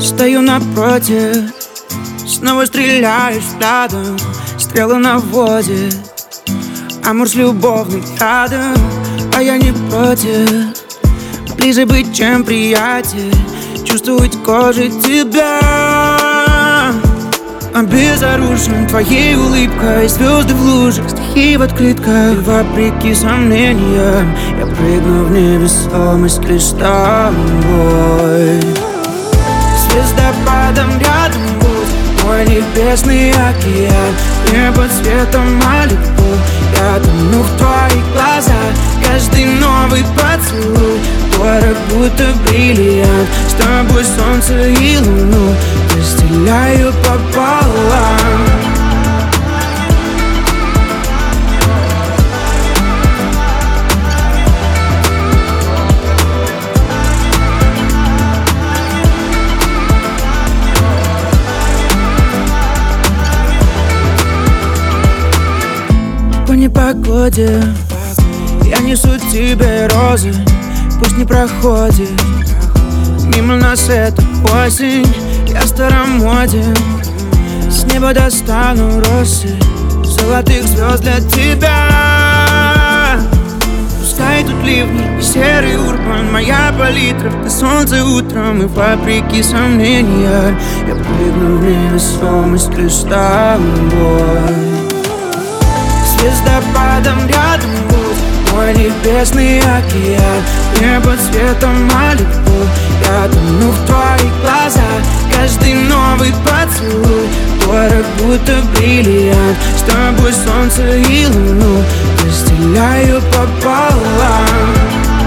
Стою напротив, снова стреляешь взглядом. Стрелы наводит амур с любовным ядом. А я не против, ближе быть, чем приятель, чувствовать кожей тебя. Обезоружен твоей улыбкой, звезды в лужах, стихи в открытках. И вопреки сомнениям я прыгну в невесомость лишь с тобой. Звездопадом рядом будь, мой небесный океан. Небо цветом Малибу, я тону в твоих глазах. Каждый новый поцелуй дорог, будто бриллиант. С тобой солнце и луну разделяю пополам. По непогоде я несу тебе розы, пусть не проходит мимо нас эта осень. Я старомоден, с неба достану росы золотых звезд для тебя. Пускай тут ливни и серый урбан, моя палитра, ты солнце утром. И вопреки сомнениям я прыгну в невесомость лишь с тобой. Звездопадом рядом будь, мой небесный океан. Небо цветом Малибу, я тону в твоих глазах. Каждый новый поцелуй дорог, будто бриллиант. С тобой солнце и луну разделяю пополам.